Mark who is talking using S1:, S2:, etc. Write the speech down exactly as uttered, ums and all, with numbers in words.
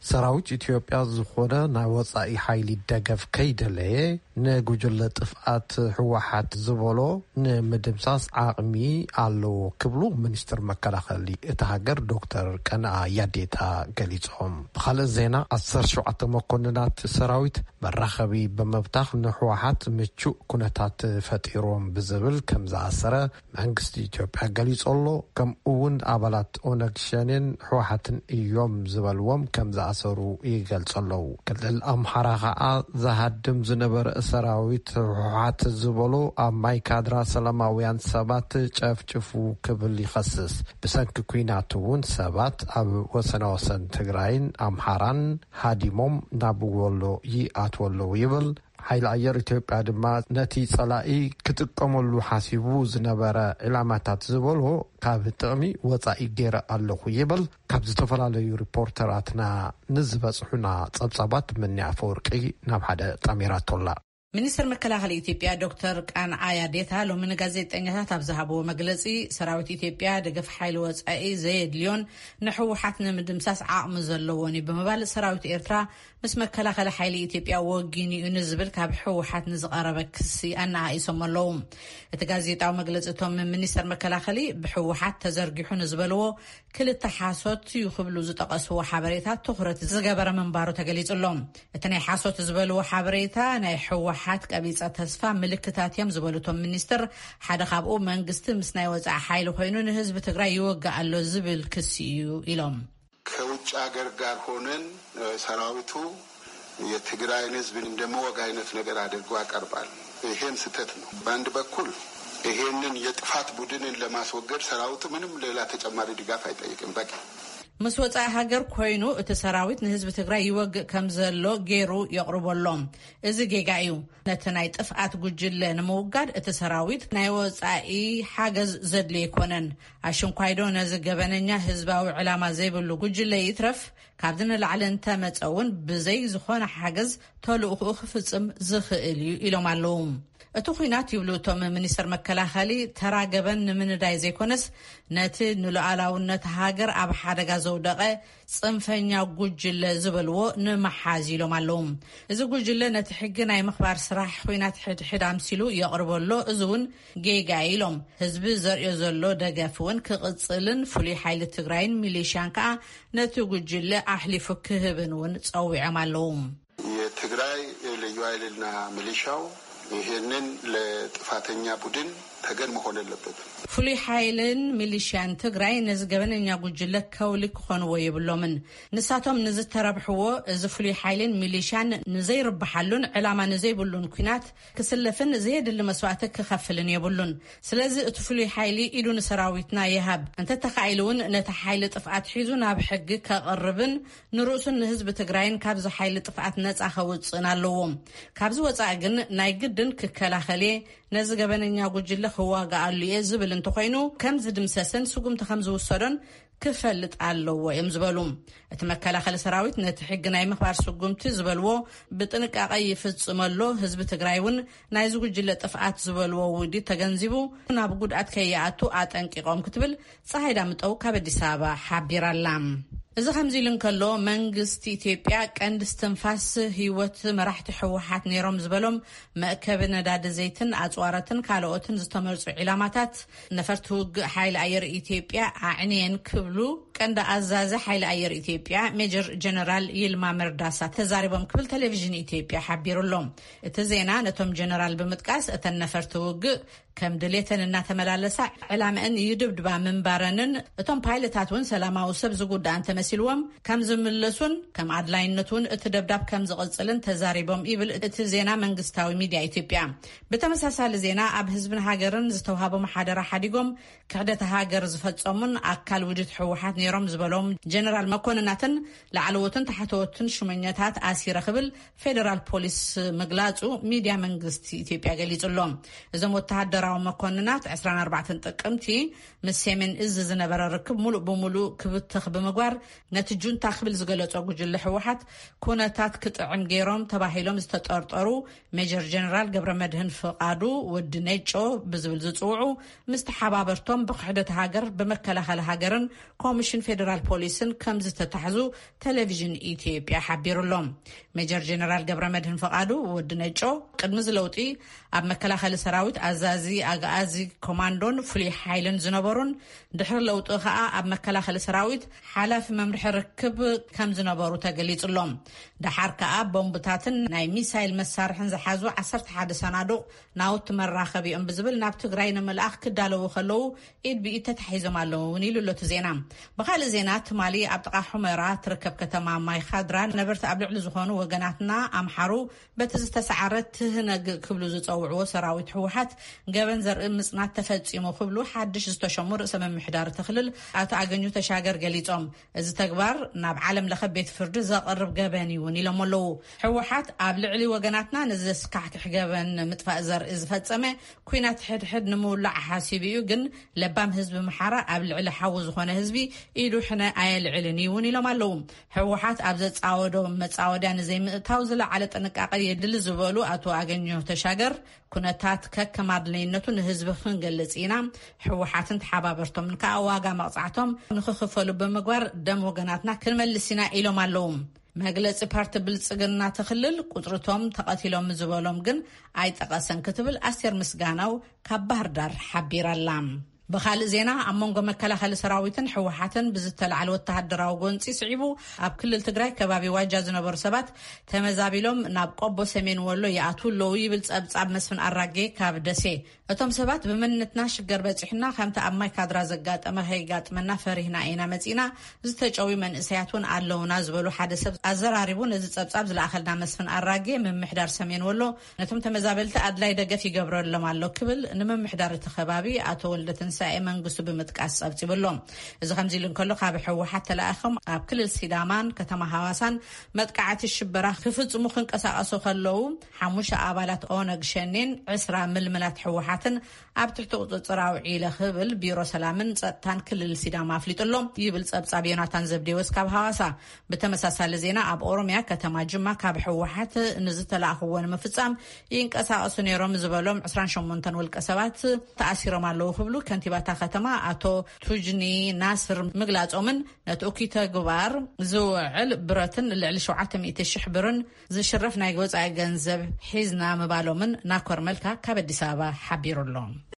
S1: ሰራዊት ኢትዮጵያ ዝኾነ ናይ ወጻኢ ሓይሊ ደገፍ ከይደለየ ንጉጅለ ጥፍኣት ህወሓት ዝበሎ ንምድምሳስ ዓቕሚ ኣለዎ ክብሉ ሚኒስትር መከላኸሊ እቲ ሃገር ዶክተር ቀነዓ ያዴታ ገሊጾም። ብኻልእ ዜና ዓሰርተ ሸውዓተ መኮንናት ሰራዊት መራኸቢ በመብታኽ ንህወሓት ምቹእ ኩነታት ፈጢሮም ብዝብል ከም ዝኣሰረ መንግስቲ ኢትዮጵያ ገሊጾሎ ከምኡውን ኣባላት ኦነግ ሸኔን ህወሓትን እዮም ዝበልዎም ከም ዝኣሰሩ ይገልጸለው። ክልል ኣምሓራ ከዓ ዝሃድም ዝነበረ ሰራዊት ህወሓት ዝበሎ ኣብ ማይካድራ ሰላማውያን ሰባት ጨፍጭፉ ክብል ይኸስስ። ብሰንኪ ኩናት እውን ሰባት ኣብ ወሰና ወሰን ትግራይን ኣምሓራን ሃዲሞም ናብ ወሎ ይኣትወለው ይብል። ሓይሊ ኣየር ኢትዮጵያ ድማ ነቲ ጸላኢ ክጥቀመሉ ሓሲቡ ዝነበረ ዕላማታት ዝበሎ ካብ ጥቕሚ ወጻኢ ገይረ ኣለኹ ይብል። ካብ ዝተፈላለዩ ሪፖርተራትና ንዝበጽሑና ጸብጻባት ምንያ ፈወርቂ ናብ ሓደ ጣሚራቶላ
S2: ሚኒስትር መከላኸሊ ኢትዮጵያ ዶክተር ቀነዓ ያዴታ ሎሚ ንጋዜጠኛታት ኣብ ዝሃብዎ መግለጺ ሰራዊት ኢትዮጵያ ደገፍ ሓይሊ ወጻኢ ዘየድልዮን ንሕወሓት ንምድምሳስ ዓቕሚ ዘለዎን ብምባል ሰራዊት ኤርትራ ምስ መከላኸሊ ሓይሊ ኢትዮጵያ ወጊን እዩ ንዝብል ካብ ሕወሓት ንዝቐረበ ክሲ ኣነኣኢሶም ኣለዉ። እቲ ጋዜጣዊ መግለጺቶም ሚኒስትር መከላኸሊ ብሕወሓት ተዘርጊሑ ንዝበልዎ ክልተ ሓሶት ይኽብሉ ዝጠቐስዎ ሓበሬታ ትኹረት ዝገበረ ምንባሩ ተገሊጹሎም። እቲ ናይ ሓሶት ዝበልዎ ሓበሬታ ናይ ሕወሓት ቀቢጸ ተስፋ ምልክታት እዮም ዝበሉቶም ሚኒስትር ሓደ ካብኡ መንግስቲ ምስ ናይ ወጻኢ ሓይሊ ኮይኑ ንህዝቢ ትግራይ ይወግእ ኣሎ ዝብል ክሲ እዩ ኢሎም።
S3: ከውጭ ሀገር ጋር ሆነን ሰራዊቱ የትግራይን ህዝብን እንደመወግ አይነት ነገር አድርጎ ያቀርባል። ይሄን ስህተት ነው። በአንድ በኩል ይሄንን የጥፋት ቡድንን ለማስወገድ ሰራዊቱ ምንም ሌላ ተጨማሪ ድጋፍ አይጠይቅም። በቃ
S2: ምስ ወጻኢ ሃገር ኮይኑ እቲ ሰራዊት ንህዝቢ ትግራይ ይወግእ ከም ዘሎ ገይሩ የቕርበሎም። እዚ ጌጋ እዩ። ነቲ ናይ ጥፍኣት ጉጅለ ንምውጋድ እቲ ሰራዊት ናይ ወጻኢ ሓገዝ ዘድልዮ ይኮነን። ኣሽንኳይዶ ነዚ ገበነኛ ህዝባዊ ዕላማ ዘይብሉ ጉጅለ ይትረፍ ካብዚ ንላዕሊ እንተመፀውን ብዘይ ዝኾነ ሓገዝ ተልእኹኡ ክፍጽም ዝኽእል እዩ ኢሎም ኣለዉ። እቲ ኩናት ይብሉ እቶም ሚኒስትር መከላኸሊ ተራገበን ንምንዳይ ዘይኮነስ ነቲ ንሉዓላውነት ሃገር ኣብ ሓደጋ ዘውደቐ ጽንፈኛ ጉጅለ ዝበልዎ ንመሓዝ ኢሎም ኣለዉ። እዚ ጉጅለ ነቲ ሕጊ ናይ ምኽባር ስራሕ ኩናት ሕድሕድ ኣምሲሉ የቕርበሎ እዚ እውን ጌጋ ኢሎም ህዝቢ ዘርዮ ዘሎ ደገፍ እውን ክቕጽልን ፍሉይ ሓይሊ ትግራይን ሚሊሻን ከዓ ነቲ ጉጅለ ኣሕሊፉ ክህብን እውን ጸዊዖም ኣለዉ።
S3: የትግራይ ልዩ ኃይልና ሚሊሻው ይሄንን ለጥፋተኛ ቡድን ተገን መሆን አለበት።
S2: ፍሉይ ሓይልን ሚሊሻን ትግራይ ነዝገበነኛ ጉጅለ ከውልክ ኾንዎ ይብሎምን ንሳቶም ንዝተረብሕዎ እዚ ፍሉይ ሓይልን ሚሊሻን ንዘይርባሓሉን ዕላማ ንዘይብሉን ኩናት ክስለፍን ዘየድሊ መስዋዕቲ ክኸፍልን ይብሉን። ስለዚ እቲ ፍሉይ ሓይሊ ኢሉ ንሰራዊትና ይሃብ እንተተኻኢሉውን ነቲ ሓይሊ ጥፍኣት ሒዙ ናብ ሕጊ ከቕርብን ንርእሱን ንህዝቢ ትግራይን ካብዚ ሓይሊ ጥፍኣት ነፃ ከውፅእን ኣለዎም። ካብዚ ወፃኢ ግን ናይ ግድን ክከላኸል ነዚ ገበነኛ ጉጅለ ክዋጋኣሉ እየ ዝብል እንተኾይኑ ከም ዝድምሰስን ስጉምቲ ከም ዝውሰዶን ክፈልጥ ኣለዎ እዮም ዝበሉ። እቲ መከላኸሊ ሰራዊት ነቲ ሕጊ ናይ ምኽባር ስጉምቲ ዝበልዎ ብጥንቃቐ ይፍጽመሎ ህዝቢ ትግራይ እውን ናይ ዝጉጅለ ጥፍኣት ዝበልዎ ውዲ ተገንዚቡ ናብ ጉድኣት ከይኣቱ ኣጠንቂቖም ክትብል ፀሓይ ዳምጠው ካብ አዲስ አበባ ሓቢራላ። እዚ ከምዚ ኢሉ እንከሎ መንግስቲ ኢትዮጵያ ቀንዲ እስትንፋስ ህይወት መራሕቲ ሕወሓት ነይሮም ዝበሎም መእከብ ነዳዲ ዘይትን ኣጽዋራትን ካልኦትን ዝተመርጹ ዒላማታት ነፈርቲ ውግእ ሓይሊ ኣየር ኢትዮጵያ ኣዕንየን ክብሉ ቀንዲ ኣዛዚ ሓይሊ ኣየር ኢትዮጵያ ሜጀር ጀነራል ይልማ መርዳሳ ተዛሪቦም ክብል ቴሌቪዥን ኢትዮጵያ ሓቢሩሎም። እቲ ዜና ነቶም ጀነራል ብምጥቃስ እተን ነፈርቲ ውግእ ከም ድሌተን እናተመላለሳ ዕላማን ይድብድባ ምንባረንን እቶም ፓይለታት እውን ሰላማዊ ሰብ ዝጉዳእን ተመሲልዎም ከም ዝምለሱን ከም ኣድላይነቱን እቲ ደብዳብ ከም ዝቕጽልን ተዛሪቦም ይብል እቲ ዜና መንግስታዊ ሚድያ ኢትዮጵያ። ብተመሳሳሊ ዜና ኣብ ህዝብን ሃገርን ዝተዋሃቦም ሓደራ ሓዲጎም ክሕደት ሃገር ዝፈጸሙን ኣካል ውድት ሕወሓት ነይሮም ዝበሎም ጀነራል መኮንናትን ላዕለዎትን ታሕተዎትን ሹመኛታት ኣሲረ ክብል ፌደራል ፖሊስ መግላጹ ሚድያ መንግስቲ ኢትዮጵያ ገሊጹሎም። እዞም ወተሃደራ ወታደራዊ መኮንናት عشرين أربعة ጥቅምቲ ምስ ሰሜን እዝ ዝነበረ ርክብ ሙሉእ ብሙሉእ ክብትኽ ብምግባር ነቲ ጁንታ ክብል ዝገለጾ ጉጅለ ሕወሓት ኩነታት ክጥዕም ገይሮም ተባሂሎም ዝተጠርጠሩ ሜጀር ጀነራል ገብረመድህን ፍቃዱ ወዲ ነጮ ብዝብል ዝጽውዑ ምስ ተሓባበርቶም ብክሕደት ሃገር ብመከላኸሊ ሃገርን ኮሚሽን ፌደራል ፖሊስን ከም ዝተታሕዙ ቴሌቪዥን ኢትዮጵያ ሓቢሩሎም። ሜጀር ጀነራል ገብረመድህን ፍቃዱ ወዲ ነጮ ቅድሚ ዝለውጢ ኣብ መከላኸሊ ሰራዊት ኣዛዚ ኣጋዚ ኮማንዶን ፍሉይ ሓይልን ዝነበሩን ድሕሪ ለውጢ ከዓ ኣብ መከላኸሊ ሰራዊት ሓላፊ መምርሒ ርክብ ከም ዝነበሩ ተገሊጹሎም። ድሓር ከዓ ቦምብታትን ናይ ሚሳይል መሳርሕን ዝሓዙ ዓሰርተ ሓደ ሰናዱቕ ናውቲ መራኸቢኦም ብዝብል ናብ ትግራይ ንምልኣኽ ክዳለዉ ከለዉ ኢድ ብኢድ ተታሒዞም ኣለዉ ኢሉ ሎቱ ዜና። ብኻልእ ዜና ትማሊ ኣብ ጥቓ ሑመራ ትርከብ ከተማ ማይ ካድራ ነበርቲ ኣብ ልዕሊ ዝኾኑ ወገናትና ኣምሓሩ በቲ ዝተሰዓረት ትህነግ ክብሉ ዝፀውዕዎ ሰራዊት ሕወሓት ገበን ዘርኢ ምጽናት ተፈጺሙ ክብሉ ሓድሽ ዝተሸሙ ርእሰ ምምሕዳር ተኽልል ኣቶ ኣገኙ ተሻገር ገሊጾም እዚ ተግባር ናብ ዓለም ለኸ ቤት ፍርዲ ዘቕርብ ገበን ይውን ኢሎም ኣለዉ። ሕወሓት ኣብ ልዕሊ ወገናትና ንዘስካሕክሕ ገበን ምጥፋእ ዘርኢ ዝፈጸመ ኩናት ሕድሕድ ንምውላዕ ሓሲብ እዩ፣ ግን ለባም ህዝቢ ምሓራ ኣብ ልዕሊ ሓዊ ዝኾነ ህዝቢ ኢዱ ሕነ ኣየልዕልን ይውን ኢሎም ኣለዉ። ሕወሓት ኣብ ዘጻወዶ መጻወድያ ንዘይምእታው ዝለዓለ ጥንቃቐ የድሊ ዝበሉ ኣቶ ኣገኙ ተሻገር ኩነታት ከከም ኣድለይነቱ ንህዝቢ ክንገልጽ ኢና፣ ሕወሓትን ተሓባበርቶም ንከኣ ዋጋ መቕጻዕቶም ንኽኽፈሉ ብምግባር ደም ወገናትና ክንመልስ ኢና ኢሎም ኣለዉ። መግለፂ ፓርቲ ብልጽግና ተኽልል ቁጥርቶም ተቐቲሎም ዝበሎም ግን ኣይጠቐሰን ክትብል ኣስቴር ምስጋናው ካብ ባህር ዳር ሓቢራላ። በኻልእ ዜና ኣብ መንጎ መከላኸሊ ሰራዊትን ሕወሓትን ብዝተላዕለ ወተሃደራዊ ጎንፂ ስዒቡ ኣብ ክልል ትግራይ ከባቢ ዋጃ ዝነበሩ ሰባት ተመዛቢሎም ናብ ቆቦ ሰሜን ወሎ ይኣትዉ ኣለዉ ይብል ጸብጻብ መስፍን ኣራጌ ካብ ደሴ። እቶም ሰባት ብመንነትና ሽገር በፂሕና ከምቲ ኣብ ማይ ካድራ ዘጋጠመ ከይጋጥመና ፈሪህና ኢና መፂና ዝተጨዊ መንእሰያት እውን ኣለውና ዝበሉ ሓደ ሰብ ኣዘራሪቡ ነዚ ጸብጻብ ዝለኣኸልና መስፍን ኣራጌ ምምሕዳር ሰሜን ወሎ ነቶም ተመዛበልቲ ኣድላይ ደገፍ ይገብረሎም ኣሎ ክብል ንምምሕዳር እቲ ከባቢ ኣቶ ወልደትን ሳኤ መንግስቱ ብምጥቃስ ጸብጺብሎም። እዚ ከምዚ ኢሉ እንከሎ ካብ ሕወሓት ተላኣኸም ኣብ ክልል ሲዳማን ከተማ ሃዋሳን መጥቃዕቲ ሽበራ ክፍጽሙ ክንቀሳቐሱ ከለዉ ሓሙሽተ ኣባላት ኦነግ ሸኔን ዕስራ ምልምላት ሕወሓትን ኣብ ትሕቲ ቁፅፅር ኣውዒለ ክብል ቢሮ ሰላምን ጸጥታን ክልል ሲዳማ ኣፍሊጡሎም ይብል ጸብጻብ ዮናታን ዘብዴዎስ ካብ ሃዋሳ። ብተመሳሳሊ ዜና ኣብ ኦሮሚያ ከተማ ጅማ ካብ ሕወሓት ንዝተላኣኽዎ ንምፍጻም ይንቀሳቐሱ ነይሮም ዝበሎም عشرين وثمانية ውልቀ ሰባት ተኣሲሮም ኣለዉ ክብሉ ከንቲባታ ከተማ ኣቶ ቱጅኒ ናስር ምግላጾምን ነቲ እኩይ ተግባር ዝውዕል ብረትን ልዕሊ ሰብዓተ ሚእቲ ሽሕ ብርን ዝሽረፍ ናይ ወጻኢ ገንዘብ ሒዝና ምባሎምን ናኮር መልካ ካብ ኣዲስ ኣበባ ሓቢሩሎም።